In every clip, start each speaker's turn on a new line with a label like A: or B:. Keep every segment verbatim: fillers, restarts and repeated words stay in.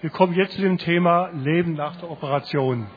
A: Wir kommen jetzt zu dem Thema Leben nach der Operation.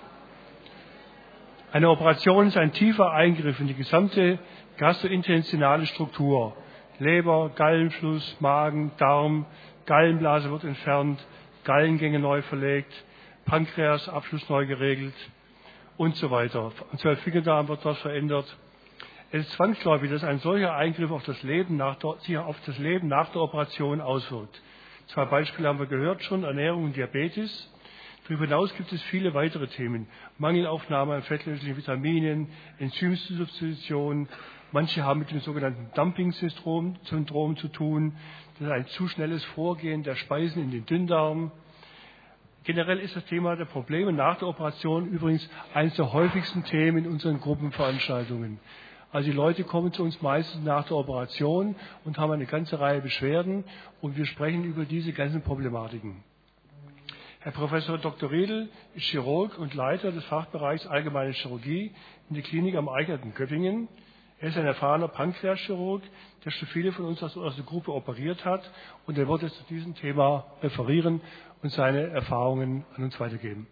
A: Eine Operation ist ein tiefer Eingriff in die gesamte gastrointestinale Struktur. Leber, Gallenfluss, Magen, Darm, Gallenblase wird entfernt, Gallengänge neu verlegt, Pankreas, Abschluss neu geregelt und so weiter. Und Zwölffingerdarm wird dort verändert. Es ist zwangsläufig, dass ein solcher Eingriff auf das Leben nach der, sich auf das Leben nach der Operation auswirkt. Zwei Beispiele haben wir gehört schon, Ernährung und Diabetes. Darüber hinaus gibt es viele weitere Themen. Mangelaufnahme an fettlöslichen Vitaminen, Enzymsubstitution. Manche haben mit dem sogenannten Dumping-Syndrom Syndrom zu tun. Das ist ein zu schnelles Vorgehen der Speisen in den Dünndarm. Generell ist das Thema der Probleme nach der Operation übrigens eines der häufigsten Themen in unseren Gruppenveranstaltungen. Also die Leute kommen zu uns meistens nach der Operation und haben eine ganze Reihe Beschwerden und wir sprechen über diese ganzen Problematiken. Herr Professor Doktor Riedl ist Chirurg und Leiter des Fachbereichs Allgemeine Chirurgie in der Klinik am Eichert in Göppingen. Er ist ein erfahrener Pankreaschirurg, der schon viele von uns aus der Gruppe operiert hat und er wird jetzt zu diesem Thema referieren und seine Erfahrungen an uns weitergeben.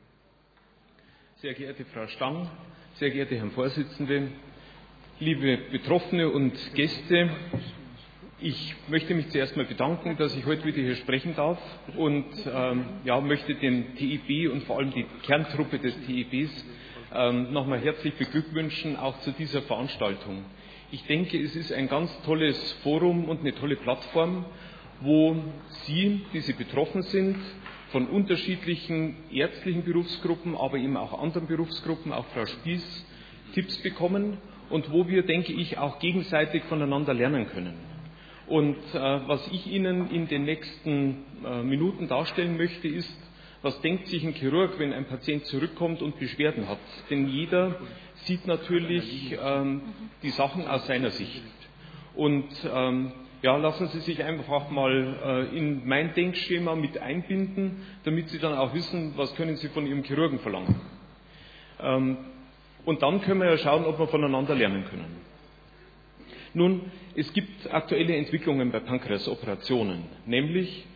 B: Sehr geehrte Frau Stang, sehr geehrte Herren Vorsitzende, liebe Betroffene und Gäste, ich möchte mich zuerst mal bedanken, dass ich heute wieder hier sprechen darf und ähm, ja, möchte den T I B und vor allem die Kerntruppe des T I Bs ähm, nochmal herzlich beglückwünschen, auch zu dieser Veranstaltung. Ich denke, es ist ein ganz tolles Forum und eine tolle Plattform, wo Sie, die Sie betroffen sind, von unterschiedlichen ärztlichen Berufsgruppen, aber eben auch anderen Berufsgruppen, auch Frau Spieß, Tipps bekommen und wo wir, denke ich, auch gegenseitig voneinander lernen können. Und äh, was ich Ihnen in den nächsten äh, Minuten darstellen möchte, ist, was denkt sich ein Chirurg, wenn ein Patient zurückkommt und Beschwerden hat? Denn jeder sieht natürlich ähm, die Sachen aus seiner Sicht. Und ähm, ja, lassen Sie sich einfach mal äh, in mein Denkschema mit einbinden, damit Sie dann auch wissen, was können Sie von Ihrem Chirurgen verlangen. Ähm, und dann können wir ja schauen, ob wir voneinander lernen können. Nun, es gibt aktuelle Entwicklungen bei Pankreasoperationen, nämlich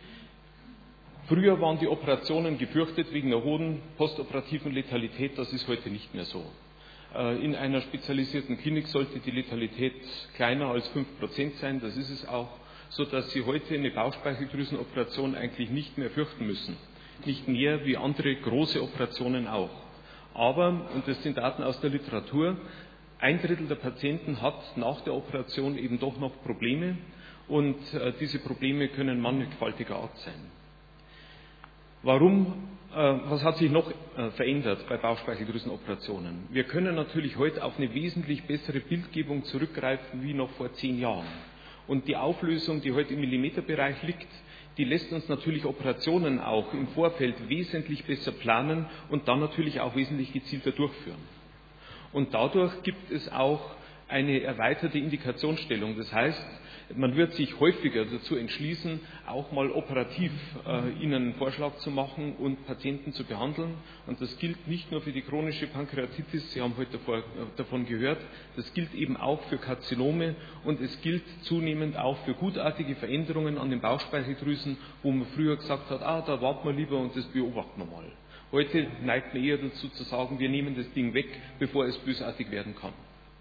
B: früher waren die Operationen gefürchtet wegen einer hohen postoperativen Letalität, das ist heute nicht mehr so. In einer spezialisierten Klinik sollte die Letalität kleiner als fünf Prozent sein, das ist es auch, sodass Sie heute eine Bauchspeicheldrüsenoperation eigentlich nicht mehr fürchten müssen. Nicht mehr wie andere große Operationen auch. Aber, und das sind Daten aus der Literatur, ein Drittel der Patienten hat nach der Operation eben doch noch Probleme und äh, diese Probleme können mannigfaltiger Art sein. Warum, äh, was hat sich noch äh, verändert bei Bauchspeicheldrüsenoperationen? Wir können natürlich heute auf eine wesentlich bessere Bildgebung zurückgreifen wie noch vor zehn Jahren. Und die Auflösung, die heute im Millimeterbereich liegt, die lässt uns natürlich Operationen auch im Vorfeld wesentlich besser planen und dann natürlich auch wesentlich gezielter durchführen. Und dadurch gibt es auch eine erweiterte Indikationsstellung. Das heißt, man wird sich häufiger dazu entschließen, auch mal operativ äh, ihnen einen Vorschlag zu machen und Patienten zu behandeln. Und das gilt nicht nur für die chronische Pankreatitis, Sie haben heute davor, äh, davon gehört, das gilt eben auch für Karzinome und es gilt zunehmend auch für gutartige Veränderungen an den Bauchspeicheldrüsen, wo man früher gesagt hat, ah, da warten wir lieber und das beobachten wir mal. Heute neigt man eher dazu zu sagen, wir nehmen das Ding weg, bevor es bösartig werden kann.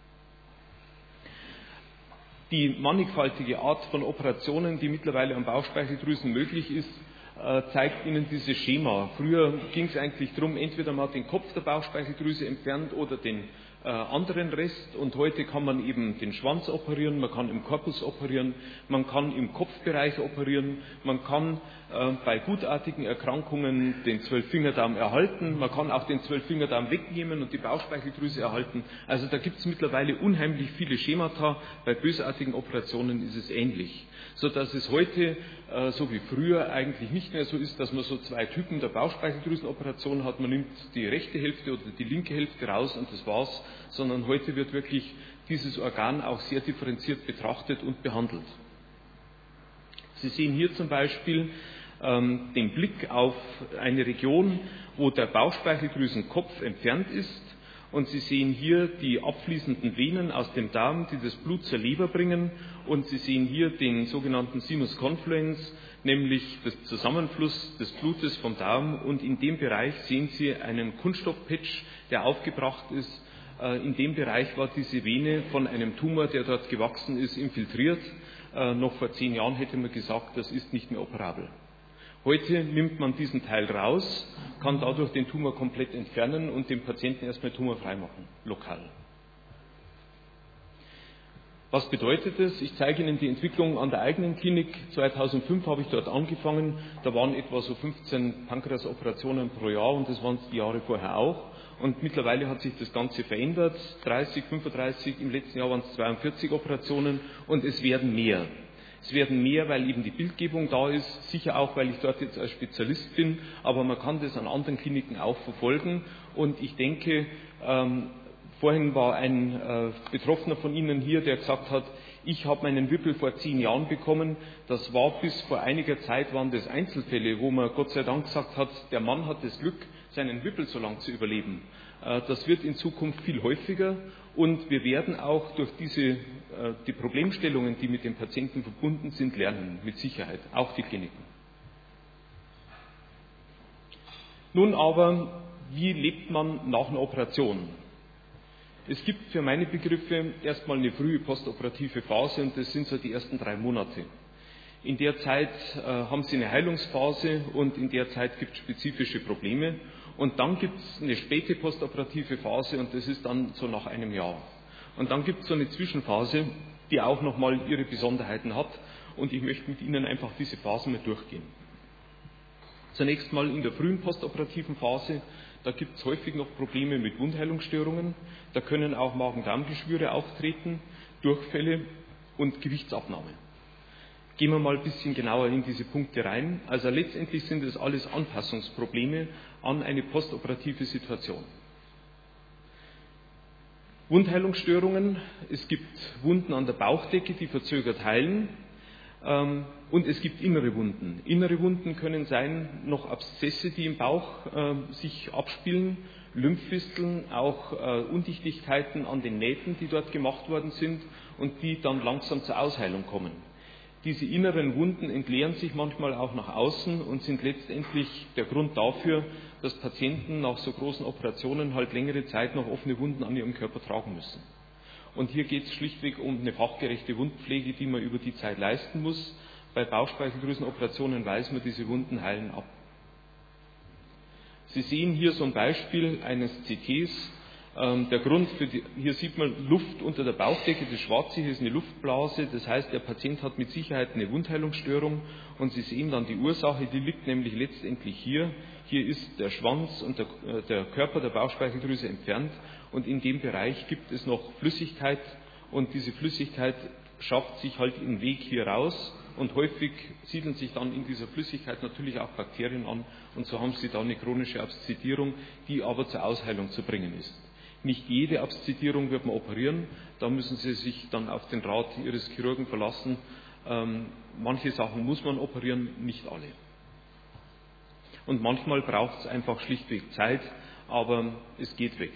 B: Die mannigfaltige Art von Operationen, die mittlerweile an Bauchspeicheldrüsen möglich ist, zeigt Ihnen dieses Schema. Früher ging es eigentlich darum, entweder man hat den Kopf der Bauchspeicheldrüse entfernt oder den äh, anderen Rest und heute kann man eben den Schwanz operieren, man kann im Korpus operieren, man kann im Kopfbereich operieren, man kann äh, bei gutartigen Erkrankungen den Zwölffingerdarm erhalten, man kann auch den Zwölffingerdarm wegnehmen und die Bauchspeicheldrüse erhalten. Also da gibt es mittlerweile unheimlich viele Schemata, bei bösartigen Operationen ist es ähnlich. Sodass es heute, äh, so wie früher, eigentlich nicht mehr so ist, dass man so zwei Typen der Bauchspeicheldrüsenoperation hat. Man nimmt die rechte Hälfte oder die linke Hälfte raus und das war's, sondern heute wird wirklich dieses Organ auch sehr differenziert betrachtet und behandelt. Sie sehen hier zum Beispiel ähm, den Blick auf eine Region, wo der Bauchspeicheldrüsenkopf entfernt ist. Und Sie sehen hier die abfließenden Venen aus dem Darm, die das Blut zur Leber bringen. Und Sie sehen hier den sogenannten Sinus confluens, nämlich das Zusammenfluss des Blutes vom Darm. Und in dem Bereich sehen Sie einen Kunststoffpatch, der aufgebracht ist. In dem Bereich war diese Vene von einem Tumor, der dort gewachsen ist, infiltriert. Noch vor zehn Jahren hätte man gesagt, das ist nicht mehr operabel. Heute nimmt man diesen Teil raus, kann dadurch den Tumor komplett entfernen und den Patienten erstmal tumorfrei machen, lokal. Was bedeutet das? Ich zeige Ihnen die Entwicklung an der eigenen Klinik. zweitausendfünf habe ich dort angefangen. Da waren etwa so fünfzehn Pankreasoperationen pro Jahr und das waren es die Jahre vorher auch. Und mittlerweile hat sich das Ganze verändert. dreißig, fünfunddreißig, im letzten Jahr waren es zweiundvierzig Operationen und es werden mehr. Es werden mehr, weil eben die Bildgebung da ist, sicher auch, weil ich dort jetzt als Spezialist bin, aber man kann das an anderen Kliniken auch verfolgen. Und ich denke, ähm, vorhin war ein äh, Betroffener von Ihnen hier, der gesagt hat, ich habe meinen Wippel vor zehn Jahren bekommen. Das war bis vor einiger Zeit, waren das Einzelfälle, wo man Gott sei Dank gesagt hat, der Mann hat das Glück, seinen Wippel so lang zu überleben. Äh, das wird in Zukunft viel häufiger. Und wir werden auch durch diese, die Problemstellungen, die mit den Patienten verbunden sind, lernen, mit Sicherheit, auch die Kliniken. Nun aber, wie lebt man nach einer Operation? Es gibt für meine Begriffe erstmal eine frühe postoperative Phase und das sind so die ersten drei Monate. In der Zeit äh, haben Sie eine Heilungsphase und in der Zeit gibt es spezifische Probleme. Und dann gibt es eine späte postoperative Phase und das ist dann so nach einem Jahr. Und dann gibt es so eine Zwischenphase, die auch nochmal ihre Besonderheiten hat. Und ich möchte mit Ihnen einfach diese Phasen mal durchgehen. Zunächst mal in der frühen postoperativen Phase, da gibt es häufig noch Probleme mit Wundheilungsstörungen. Da können auch Magen-Darm-Geschwüre auftreten, Durchfälle und Gewichtsabnahme. Gehen wir mal ein bisschen genauer in diese Punkte rein. Also letztendlich sind es alles Anpassungsprobleme an eine postoperative Situation. Wundheilungsstörungen, es gibt Wunden an der Bauchdecke, die verzögert heilen, ähm, und es gibt innere Wunden. Innere Wunden können sein, noch Abszesse, die im Bauch äh, sich abspielen, Lymphfisteln, auch äh, Undichtigkeiten an den Nähten, die dort gemacht worden sind und die dann langsam zur Ausheilung kommen. Diese inneren Wunden entleeren sich manchmal auch nach außen und sind letztendlich der Grund dafür, dass Patienten nach so großen Operationen halt längere Zeit noch offene Wunden an ihrem Körper tragen müssen. Und hier geht es schlichtweg um eine fachgerechte Wundpflege, die man über die Zeit leisten muss. Bei Bauchspeicheldrüsenoperationen weiß man, diese Wunden heilen ab. Sie sehen hier so ein Beispiel eines C Ts. Der Grund für die, hier sieht man Luft unter der Bauchdecke, das Schwarze hier ist eine Luftblase, das heißt, der Patient hat mit Sicherheit eine Wundheilungsstörung und Sie sehen dann die Ursache, die liegt nämlich letztendlich hier. Hier ist der Schwanz und der, der Körper der Bauchspeicheldrüse entfernt und in dem Bereich gibt es noch Flüssigkeit und diese Flüssigkeit schafft sich halt den Weg hier raus und häufig siedeln sich dann in dieser Flüssigkeit natürlich auch Bakterien an und so haben Sie dann eine chronische Abszedierung, die aber zur Ausheilung zu bringen ist. Nicht jede Abszedierung wird man operieren, da müssen Sie sich dann auf den Rat Ihres Chirurgen verlassen. Ähm, manche Sachen muss man operieren, nicht alle. Und manchmal braucht es einfach schlichtweg Zeit, aber es geht weg.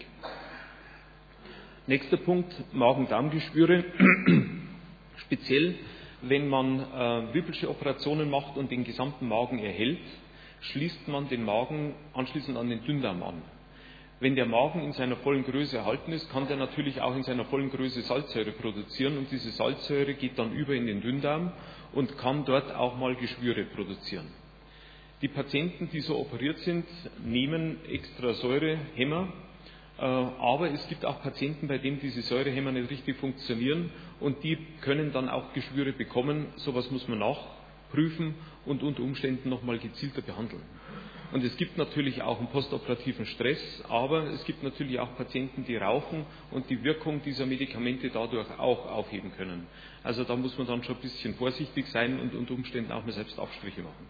B: Nächster Punkt, Magen-Darm-Geschwüre. Speziell, wenn man äh, Wippelsche Operationen macht und den gesamten Magen erhält, schließt man den Magen anschließend an den Dünndarm an. Wenn der Magen in seiner vollen Größe erhalten ist, kann der natürlich auch in seiner vollen Größe Salzsäure produzieren und diese Salzsäure geht dann über in den Dünndarm und kann dort auch mal Geschwüre produzieren. Die Patienten, die so operiert sind, nehmen extra Säurehämmer, aber es gibt auch Patienten, bei denen diese Säurehämmer nicht richtig funktionieren und die können dann auch Geschwüre bekommen. Sowas muss man nachprüfen und unter Umständen nochmal gezielter behandeln. Und es gibt natürlich auch einen postoperativen Stress, aber es gibt natürlich auch Patienten, die rauchen und die Wirkung dieser Medikamente dadurch auch aufheben können. Also da muss man dann schon ein bisschen vorsichtig sein und unter Umständen auch mal selbst Abstriche machen.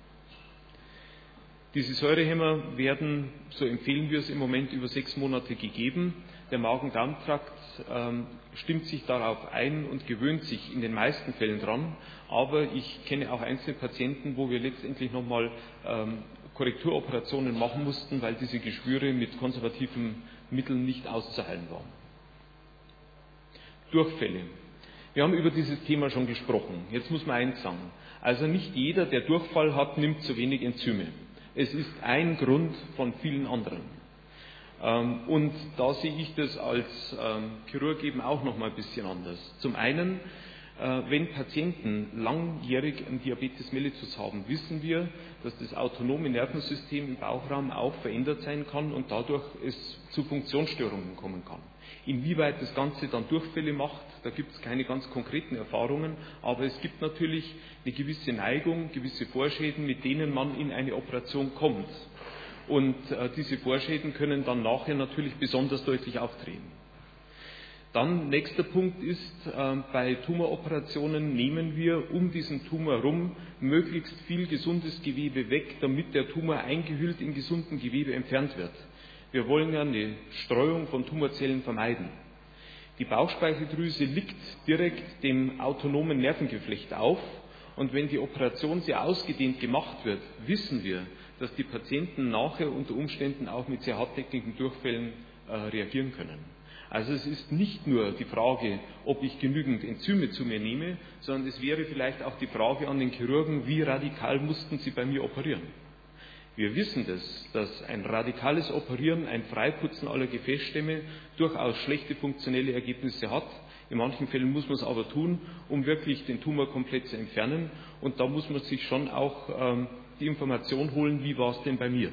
B: Diese Säurehämmer werden, so empfehlen wir es im Moment, über sechs Monate gegeben. Der Magen-Darm-Trakt ähm, stimmt sich darauf ein und gewöhnt sich in den meisten Fällen dran. Aber ich kenne auch einzelne Patienten, wo wir letztendlich nochmal ähm, Korrekturoperationen machen mussten, weil diese Geschwüre mit konservativen Mitteln nicht auszuheilen waren. Durchfälle. Wir haben über dieses Thema schon gesprochen. Jetzt muss man eins sagen. Also nicht jeder, der Durchfall hat, nimmt zu wenig Enzyme. Es ist ein Grund von vielen anderen. Und da sehe ich das als Chirurg eben auch noch mal ein bisschen anders. Zum einen, wenn Patienten langjährig einen Diabetes mellitus haben, wissen wir, dass das autonome Nervensystem im Bauchraum auch verändert sein kann und dadurch es zu Funktionsstörungen kommen kann. Inwieweit das Ganze dann Durchfälle macht, da gibt es keine ganz konkreten Erfahrungen, aber es gibt natürlich eine gewisse Neigung, gewisse Vorschäden, mit denen man in eine Operation kommt. Und äh, diese Vorschäden können dann nachher natürlich besonders deutlich auftreten. Dann nächster Punkt ist, äh, bei Tumoroperationen nehmen wir um diesen Tumor herum möglichst viel gesundes Gewebe weg, damit der Tumor eingehüllt in gesunden Gewebe entfernt wird. Wir wollen ja eine Streuung von Tumorzellen vermeiden. Die Bauchspeicheldrüse liegt direkt dem autonomen Nervengeflecht auf und wenn die Operation sehr ausgedehnt gemacht wird, wissen wir, dass die Patienten nachher unter Umständen auch mit sehr hartnäckigen Durchfällen äh, reagieren können. Also es ist nicht nur die Frage, ob ich genügend Enzyme zu mir nehme, sondern es wäre vielleicht auch die Frage an den Chirurgen, wie radikal mussten sie bei mir operieren. Wir wissen das, dass ein radikales Operieren, ein Freiputzen aller Gefäßstämme durchaus schlechte funktionelle Ergebnisse hat. In manchen Fällen muss man es aber tun, um wirklich den Tumor komplett zu entfernen. Und da muss man sich schon auch ähm, die Information holen, wie war es denn bei mir.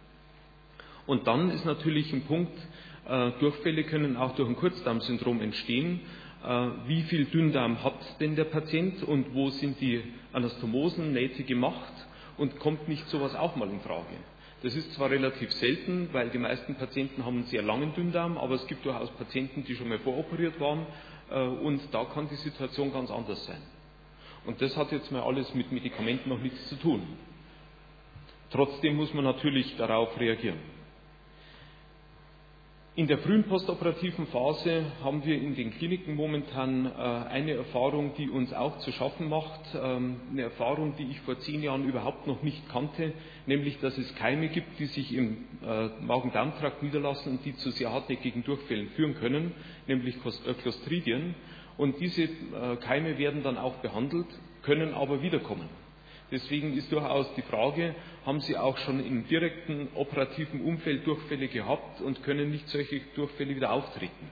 B: Und dann ist natürlich ein Punkt, äh, Durchfälle können auch durch ein Kurzdarmsyndrom entstehen. Äh, wie viel Dünndarm hat denn der Patient und wo sind die Anastomosen, Nähte gemacht? Und kommt nicht sowas auch mal in Frage? Das ist zwar relativ selten, weil die meisten Patienten haben einen sehr langen Dünndarm, aber es gibt durchaus Patienten, die schon mal voroperiert waren und da kann die Situation ganz anders sein. Und das hat jetzt mal alles mit Medikamenten noch nichts zu tun. Trotzdem muss man natürlich darauf reagieren. In der frühen postoperativen Phase haben wir in den Kliniken momentan äh, eine Erfahrung, die uns auch zu schaffen macht, ähm, eine Erfahrung, die ich vor zehn Jahren überhaupt noch nicht kannte, nämlich, dass es Keime gibt, die sich im äh, Magen-Darm-Trakt niederlassen und die zu sehr hartnäckigen Durchfällen führen können, nämlich Clostridien. Und diese äh, Keime werden dann auch behandelt, können aber wiederkommen. Deswegen ist durchaus die Frage, haben Sie auch schon im direkten operativen Umfeld Durchfälle gehabt und können nicht solche Durchfälle wieder auftreten?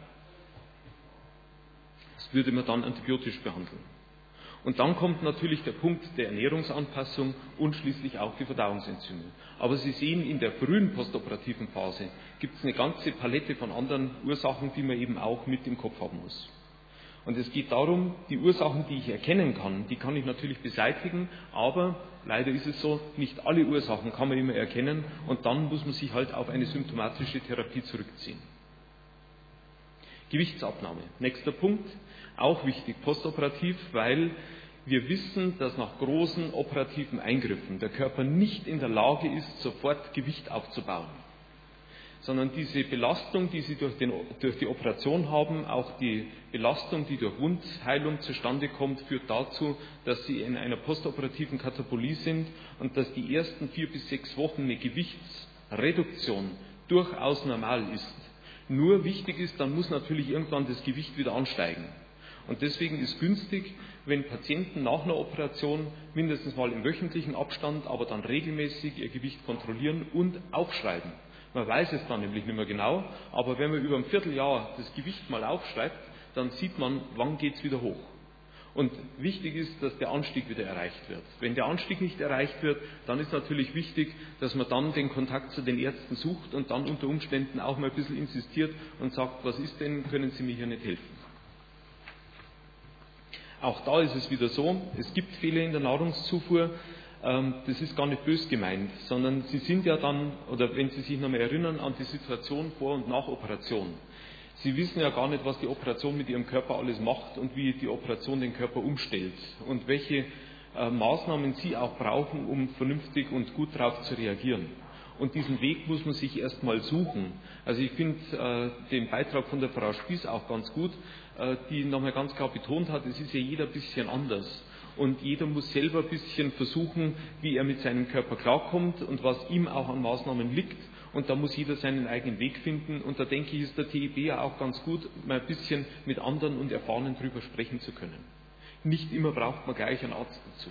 B: Das würde man dann antibiotisch behandeln. Und dann kommt natürlich der Punkt der Ernährungsanpassung und schließlich auch die Verdauungsenzyme. Aber Sie sehen, in der frühen postoperativen Phase gibt es eine ganze Palette von anderen Ursachen, die man eben auch mit im Kopf haben muss. Und es geht darum, die Ursachen, die ich erkennen kann, die kann ich natürlich beseitigen, aber leider ist es so, nicht alle Ursachen kann man immer erkennen und dann muss man sich halt auf eine symptomatische Therapie zurückziehen. Gewichtsabnahme. Nächster Punkt, auch wichtig, postoperativ, weil wir wissen, dass nach großen operativen Eingriffen der Körper nicht in der Lage ist, sofort Gewicht aufzubauen, sondern diese Belastung, die Sie durch, den, durch die Operation haben, auch die Belastung, die durch Wundheilung zustande kommt, führt dazu, dass Sie in einer postoperativen Katabolie sind und dass die ersten vier bis sechs Wochen eine Gewichtsreduktion durchaus normal ist. Nur wichtig ist, dann muss natürlich irgendwann das Gewicht wieder ansteigen. Und deswegen ist günstig, wenn Patienten nach einer Operation mindestens mal im wöchentlichen Abstand, aber dann regelmäßig ihr Gewicht kontrollieren und aufschreiben. Man weiß es dann nämlich nicht mehr genau, aber wenn man über ein Vierteljahr das Gewicht mal aufschreibt, dann sieht man, wann geht es wieder hoch. Und wichtig ist, dass der Anstieg wieder erreicht wird. Wenn der Anstieg nicht erreicht wird, dann ist natürlich wichtig, dass man dann den Kontakt zu den Ärzten sucht und dann unter Umständen auch mal ein bisschen insistiert und sagt, was ist denn, können Sie mir hier nicht helfen? Auch da ist es wieder so, es gibt Fehler in der Nahrungszufuhr. Das ist gar nicht bös gemeint, sondern Sie sind ja dann, oder wenn Sie sich nochmal erinnern an die Situation vor und nach Operation. Sie wissen ja gar nicht, was die Operation mit Ihrem Körper alles macht und wie die Operation den Körper umstellt und welche äh, Maßnahmen Sie auch brauchen, um vernünftig und gut darauf zu reagieren. Und diesen Weg muss man sich erstmal suchen. Also ich finde äh, den Beitrag von der Frau Spieß auch ganz gut, äh, die nochmal ganz klar betont hat, es ist ja jeder ein bisschen anders. und jeder muss selber ein bisschen versuchen, wie er mit seinem Körper klarkommt und was ihm auch an Maßnahmen liegt. Und da muss jeder seinen eigenen Weg finden. Und da denke ich, ist der T I B ja auch ganz gut, mal ein bisschen mit anderen und Erfahrenen drüber sprechen zu können. Nicht immer braucht man gleich einen Arzt dazu.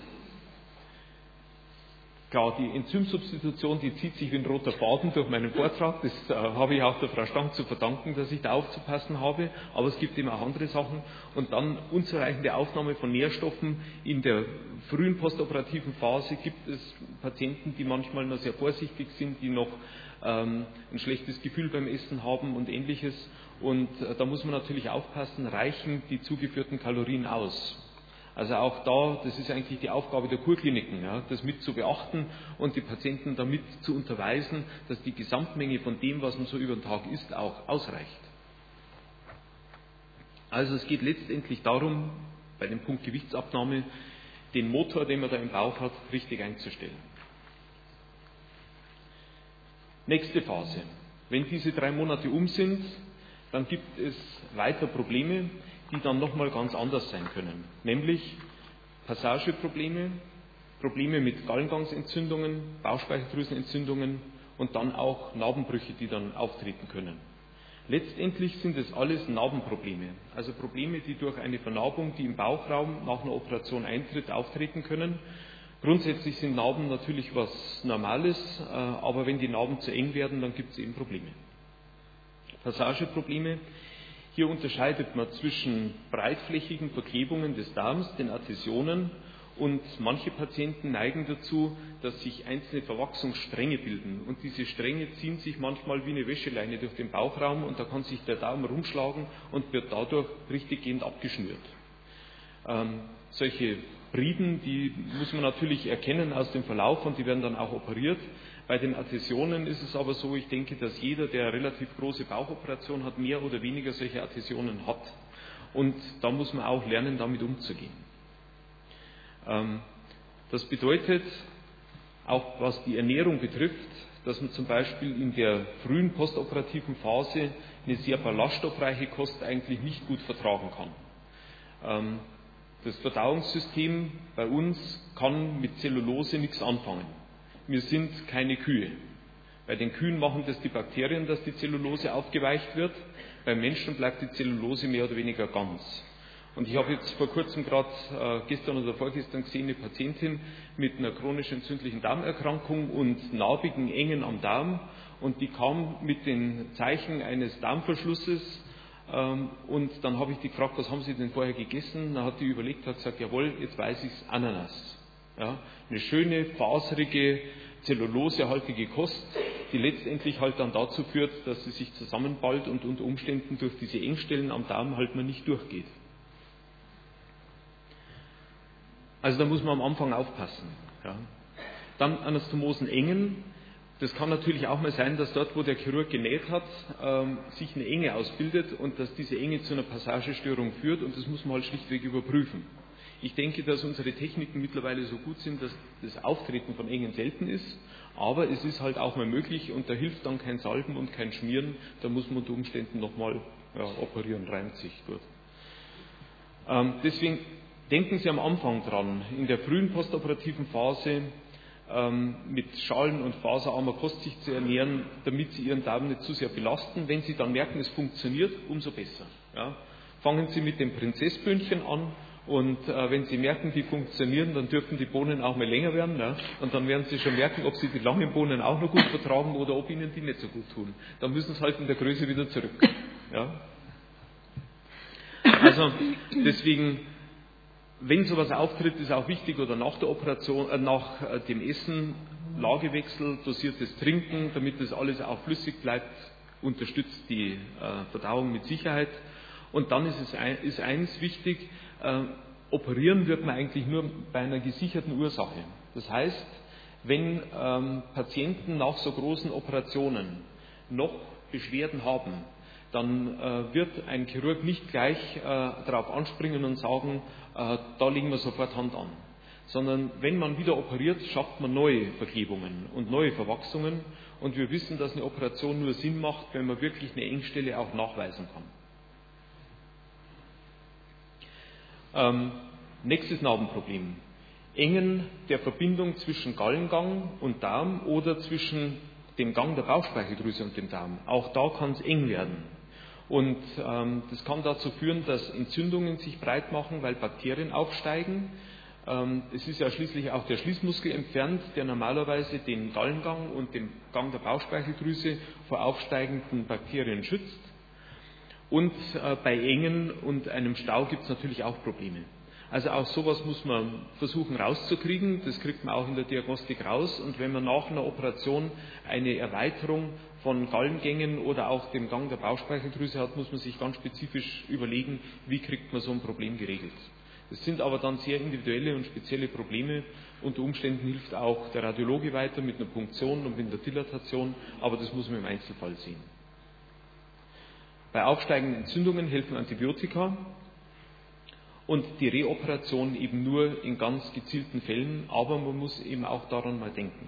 B: Klar, die Enzymsubstitution, die zieht sich wie ein roter Faden durch meinen Vortrag. Das äh, habe ich auch der Frau Stang zu verdanken, dass ich da aufzupassen habe. Aber es gibt eben auch andere Sachen. Und dann unzureichende Aufnahme von Nährstoffen. In der frühen postoperativen Phase gibt es Patienten, die manchmal noch sehr vorsichtig sind, die noch ähm, ein schlechtes Gefühl beim Essen haben und Ähnliches. Und äh, da muss man natürlich aufpassen, reichen die zugeführten Kalorien aus. Also auch da, das ist eigentlich die Aufgabe der Kurkliniken, ja, das mit zu beachten und die Patienten damit zu unterweisen, dass die Gesamtmenge von dem, was man so über den Tag isst, auch ausreicht. Also es geht letztendlich darum, bei dem Punkt Gewichtsabnahme, den Motor, den man da im Bauch hat, richtig einzustellen. Nächste Phase. Wenn diese drei Monate um sind, dann gibt es weiter Probleme, die dann nochmal ganz anders sein können. Nämlich Passageprobleme, Probleme mit Gallengangsentzündungen, Bauchspeicheldrüsenentzündungen und dann auch Narbenbrüche, die dann auftreten können. Letztendlich sind es alles Narbenprobleme, also Probleme, die durch eine Vernarbung, die im Bauchraum nach einer Operation eintritt, auftreten können. Grundsätzlich sind Narben natürlich was Normales, aber wenn die Narben zu eng werden, dann gibt es eben Probleme. Passageprobleme. Hier unterscheidet man zwischen breitflächigen Verklebungen des Darms, den Adhäsionen, und manche Patienten neigen dazu, dass sich einzelne Verwachsungsstränge bilden. Und diese Stränge ziehen sich manchmal wie eine Wäscheleine durch den Bauchraum und da kann sich der Darm rumschlagen und wird dadurch richtiggehend abgeschnürt. Ähm, solche Briden, die muss man natürlich erkennen aus dem Verlauf und die werden dann auch operiert. Bei den Adhäsionen ist es aber so, ich denke, dass jeder, der eine relativ große Bauchoperation hat, mehr oder weniger solche Adhäsionen hat. Und da muss man auch lernen, damit umzugehen. Ähm, das bedeutet, auch was die Ernährung betrifft, dass man zum Beispiel in der frühen postoperativen Phase eine sehr ballaststoffreiche Kost eigentlich nicht gut vertragen kann. Ähm, das Verdauungssystem bei uns kann mit Zellulose nichts anfangen. Wir sind keine Kühe. Bei den Kühen machen das die Bakterien, dass die Zellulose aufgeweicht wird. Beim Menschen bleibt die Zellulose mehr oder weniger ganz. Und ich habe jetzt vor kurzem gerade, äh, gestern oder vorgestern gesehen, eine Patientin mit einer chronisch entzündlichen Darmerkrankung und narbigen Engen am Darm. Und die kam mit den Zeichen eines Darmverschlusses. Ähm, und dann habe ich die gefragt, was haben Sie denn vorher gegessen? Dann hat die überlegt, hat gesagt, jawohl, jetzt weiß ich es, Ananas. Ja, eine schöne, faserige, zellulosehaltige Kost, die letztendlich halt dann dazu führt, dass sie sich zusammenballt und unter Umständen durch diese Engstellen am Darm halt man nicht durchgeht. Also da muss man am Anfang aufpassen. Ja. Dann Anastomosen engen. Das kann natürlich auch mal sein, dass dort, wo der Chirurg genäht hat, ähm, sich eine Enge ausbildet und dass diese Enge zu einer Passagestörung führt und das muss man halt schlichtweg überprüfen. Ich denke, dass unsere Techniken mittlerweile so gut sind, dass das Auftreten von Engen selten ist, aber es ist halt auch mal möglich und da hilft dann kein Salben und kein Schmieren, da muss man unter Umständen nochmal ja, operieren, reimt sich gut. Ähm, deswegen denken Sie am Anfang dran, in der frühen postoperativen Phase ähm, mit schalen- und faserarmer Kost sich zu ernähren, damit Sie Ihren Darm nicht zu sehr belasten. Wenn Sie dann merken, es funktioniert, umso besser. Ja. Fangen Sie mit dem Prinzessböhnchen an. Und äh, wenn Sie merken, die funktionieren, dann dürfen die Bohnen auch mal länger werden. Ja? Und dann werden Sie schon merken, ob Sie die langen Bohnen auch noch gut vertragen oder ob Ihnen die nicht so gut tun. Dann müssen Sie halt in der Größe wieder zurück. Ja? Also deswegen, wenn sowas auftritt, ist auch wichtig, oder nach der Operation, äh, nach äh, dem Essen, Lagewechsel, dosiertes Trinken, damit das alles auch flüssig bleibt, unterstützt die äh, Verdauung mit Sicherheit. Und dann ist es ein, ist eins wichtig, äh, operieren wird man eigentlich nur bei einer gesicherten Ursache. Das heißt, wenn ähm, Patienten nach so großen Operationen noch Beschwerden haben, dann äh, wird ein Chirurg nicht gleich äh, darauf anspringen und sagen, äh, da legen wir sofort Hand an. Sondern wenn man wieder operiert, schafft man neue Verklebungen und neue Verwachsungen. Und wir wissen, dass eine Operation nur Sinn macht, wenn man wirklich eine Engstelle auch nachweisen kann. Ähm, Nächstes Narbenproblem. Engen der Verbindung zwischen Gallengang und Darm oder zwischen dem Gang der Bauchspeicheldrüse und dem Darm. Auch da kann es eng werden. Und ähm, das kann dazu führen, dass Entzündungen sich breit machen, weil Bakterien aufsteigen. Ähm, es ist ja schließlich auch der Schließmuskel entfernt, der normalerweise den Gallengang und den Gang der Bauchspeicheldrüse vor aufsteigenden Bakterien schützt. Und äh, bei Engen und einem Stau gibt es natürlich auch Probleme. Also auch sowas muss man versuchen rauszukriegen. Das kriegt man auch in der Diagnostik raus. Und wenn man nach einer Operation eine Erweiterung von Gallengängen oder auch dem Gang der Bauchspeicheldrüse hat, muss man sich ganz spezifisch überlegen, wie kriegt man so ein Problem geregelt. Das sind aber dann sehr individuelle und spezielle Probleme. Unter Umständen hilft auch der Radiologe weiter mit einer Punktion und mit einer Dilatation, aber das muss man im Einzelfall sehen. Bei aufsteigenden Entzündungen helfen Antibiotika. Und die Reoperation eben nur in ganz gezielten Fällen, aber man muss eben auch daran mal denken.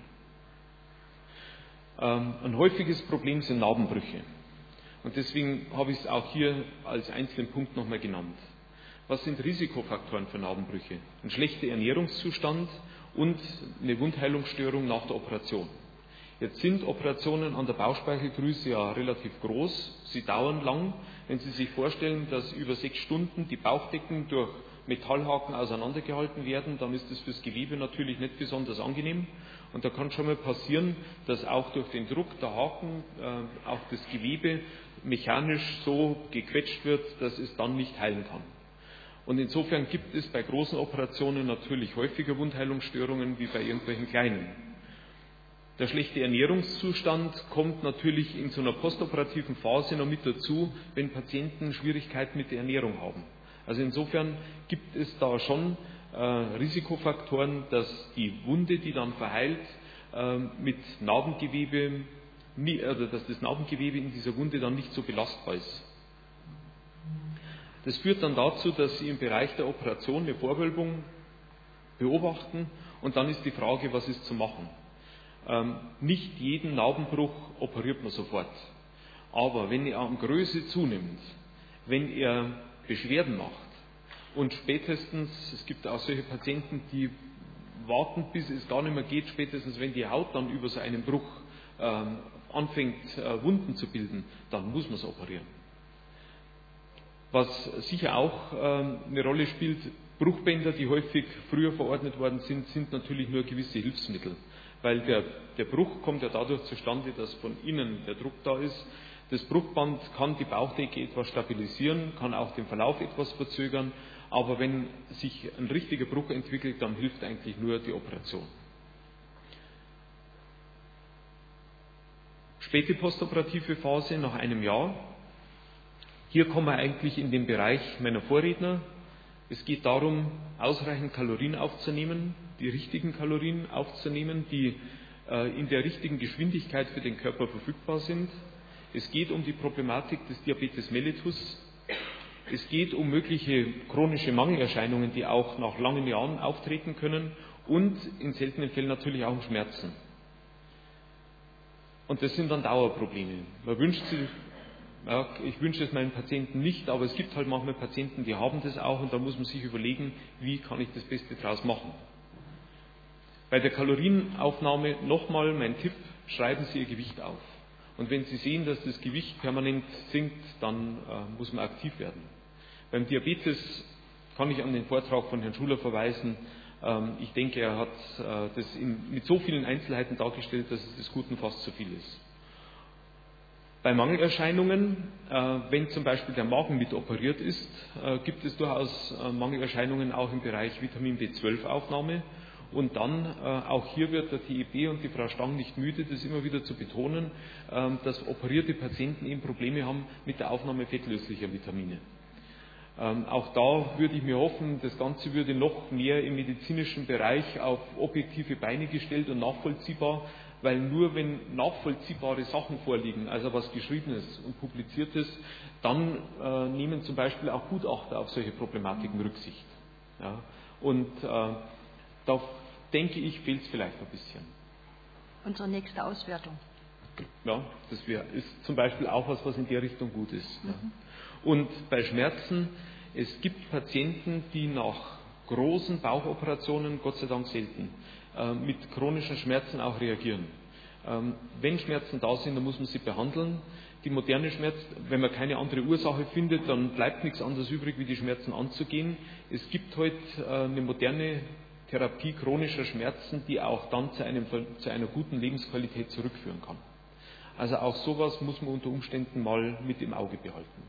B: Ähm, ein häufiges Problem sind Narbenbrüche. Und deswegen habe ich es auch hier als einzelnen Punkt nochmal genannt. Was sind Risikofaktoren für Narbenbrüche? Ein schlechter Ernährungszustand und eine Wundheilungsstörung nach der Operation. Jetzt sind Operationen an der Bauchspeicheldrüse ja relativ groß, sie dauern lang. Wenn Sie sich vorstellen, dass über sechs Stunden die Bauchdecken durch Metallhaken auseinandergehalten werden, dann ist das fürs Gewebe natürlich nicht besonders angenehm. Und da kann schon mal passieren, dass auch durch den Druck der Haken äh, auch das Gewebe mechanisch so gequetscht wird, dass es dann nicht heilen kann. Und insofern gibt es bei großen Operationen natürlich häufiger Wundheilungsstörungen wie bei irgendwelchen kleinen. Der schlechte Ernährungszustand kommt natürlich in so einer postoperativen Phase noch mit dazu, wenn Patienten Schwierigkeiten mit der Ernährung haben. Also insofern gibt es da schon äh, Risikofaktoren, dass die Wunde, die dann verheilt, äh, mit Narbengewebe, nie, also dass das Narbengewebe in dieser Wunde dann nicht so belastbar ist. Das führt dann dazu, dass Sie im Bereich der Operation eine Vorwölbung beobachten und dann ist die Frage, was ist zu machen. Ähm, nicht jeden Narbenbruch operiert man sofort. Aber wenn er an Größe zunimmt, wenn er Beschwerden macht und spätestens, es gibt auch solche Patienten, die warten, bis es gar nicht mehr geht, spätestens wenn die Haut dann über so einen Bruch ähm, anfängt, äh, Wunden zu bilden, dann muss man es operieren. Was sicher auch ähm, eine Rolle spielt, Bruchbänder, die häufig früher verordnet worden sind, sind natürlich nur gewisse Hilfsmittel. Weil der, der Bruch kommt ja dadurch zustande, dass von innen der Druck da ist. Das Bruchband kann die Bauchdecke etwas stabilisieren, kann auch den Verlauf etwas verzögern, aber wenn sich ein richtiger Bruch entwickelt, dann hilft eigentlich nur die Operation. Späte postoperative Phase nach einem Jahr. Hier kommen wir eigentlich in den Bereich meiner Vorredner. Es geht darum, ausreichend Kalorien aufzunehmen, die richtigen Kalorien aufzunehmen, die äh, in der richtigen Geschwindigkeit für den Körper verfügbar sind. Es geht um die Problematik des Diabetes mellitus. Es geht um mögliche chronische Mangelerscheinungen, die auch nach langen Jahren auftreten können und in seltenen Fällen natürlich auch um Schmerzen. Und das sind dann Dauerprobleme. Man wünscht sich, ja, ich wünsche es meinen Patienten nicht, aber es gibt halt manchmal Patienten, die haben das auch und da muss man sich überlegen, wie kann ich das Beste draus machen. Bei der Kalorienaufnahme nochmal mein Tipp, schreiben Sie Ihr Gewicht auf. Und wenn Sie sehen, dass das Gewicht permanent sinkt, dann äh, muss man aktiv werden. Beim Diabetes kann ich an den Vortrag von Herrn Schuler verweisen. Ähm, ich denke, er hat äh, das in, mit so vielen Einzelheiten dargestellt, dass es des Guten fast zu viel ist. Bei Mangelerscheinungen, äh, wenn zum Beispiel der Magen mit operiert ist, äh, gibt es durchaus äh, Mangelerscheinungen auch im Bereich Vitamin B zwölf Aufnahme. Und dann, äh, auch hier wird der T I B und die Frau Stang nicht müde, das immer wieder zu betonen, äh, dass operierte Patienten eben Probleme haben mit der Aufnahme fettlöslicher Vitamine. Ähm, auch da würde ich mir hoffen, das Ganze würde noch mehr im medizinischen Bereich auf objektive Beine gestellt und nachvollziehbar, weil nur wenn nachvollziehbare Sachen vorliegen, also was Geschriebenes und Publiziertes, dann äh, nehmen zum Beispiel auch Gutachter auf solche Problematiken Rücksicht. Ja? Und äh, da denke ich, fehlt es vielleicht ein bisschen.
C: Unsere nächste Auswertung.
B: Ja, das wär, ist zum Beispiel auch was, was in der Richtung gut ist.
C: Mhm.
B: Ja. Und bei Schmerzen, es gibt Patienten, die nach großen Bauchoperationen Gott sei Dank selten äh, mit chronischen Schmerzen auch reagieren. Ähm, wenn Schmerzen da sind, dann muss man sie behandeln. Die moderne Schmerz, wenn man keine andere Ursache findet, dann bleibt nichts anderes übrig, wie die Schmerzen anzugehen. Es gibt heute äh, eine moderne Therapie chronischer Schmerzen, die auch dann zu, einem, zu einer guten Lebensqualität zurückführen kann. Also auch sowas muss man unter Umständen mal mit im Auge behalten.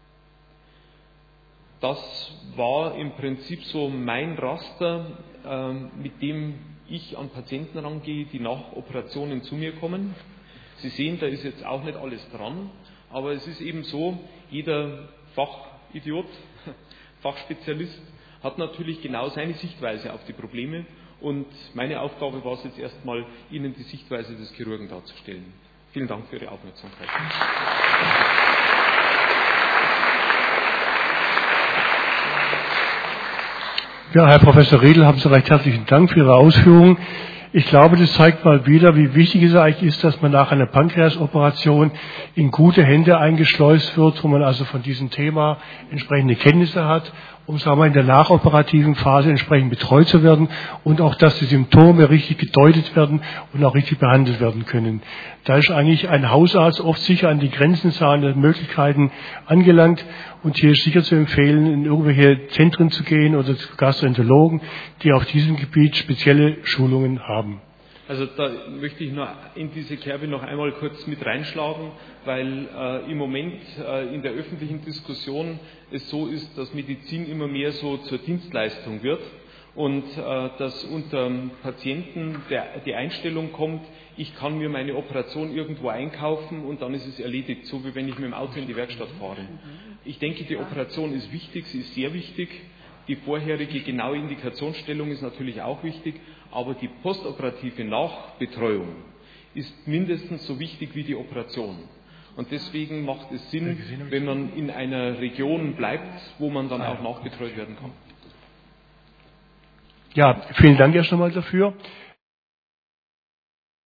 B: Das war im Prinzip so mein Raster, äh, mit dem ich an Patienten rangehe, die nach Operationen zu mir kommen. Sie sehen, da ist jetzt auch nicht alles dran, aber es ist eben so, jeder Fachidiot, Fachspezialist hat natürlich genau seine Sichtweise auf die Probleme und meine Aufgabe war es jetzt erstmal, Ihnen die Sichtweise des Chirurgen darzustellen. Vielen Dank für Ihre Aufmerksamkeit.
A: Ja, Herr Professor Riedl, haben Sie recht herzlichen Dank für Ihre Ausführungen. Ich glaube, das zeigt mal wieder, wie wichtig es eigentlich ist, dass man nach einer Pankreasoperation in gute Hände eingeschleust wird, wo man also von diesem Thema entsprechende Kenntnisse hat, um sagen wir mal, in der nachoperativen Phase entsprechend betreut zu werden und auch, dass die Symptome richtig gedeutet werden und auch richtig behandelt werden können. Da ist eigentlich ein Hausarzt oft sicher an die Grenzen seiner Möglichkeiten angelangt und hier ist sicher zu empfehlen, in irgendwelche Zentren zu gehen oder zu Gastroenterologen, die auf diesem Gebiet spezielle Schulungen haben.
B: Also da möchte ich noch in diese Kerbe noch einmal kurz mit reinschlagen, weil äh, im Moment äh, in der öffentlichen Diskussion es so ist, dass Medizin immer mehr so zur Dienstleistung wird und äh, dass unter Patienten der, die Einstellung kommt, ich kann mir meine Operation irgendwo einkaufen und dann ist es erledigt, so wie wenn ich mit dem Auto in die Werkstatt fahre. Ich denke, die Operation ist wichtig, sie ist sehr wichtig. Die vorherige genaue Indikationsstellung ist natürlich auch wichtig, aber die postoperative Nachbetreuung ist mindestens so wichtig wie die Operation. Und deswegen macht es Sinn, wenn man in einer Region bleibt, wo man dann auch nachbetreut werden kann.
A: Ja, vielen Dank erst einmal dafür.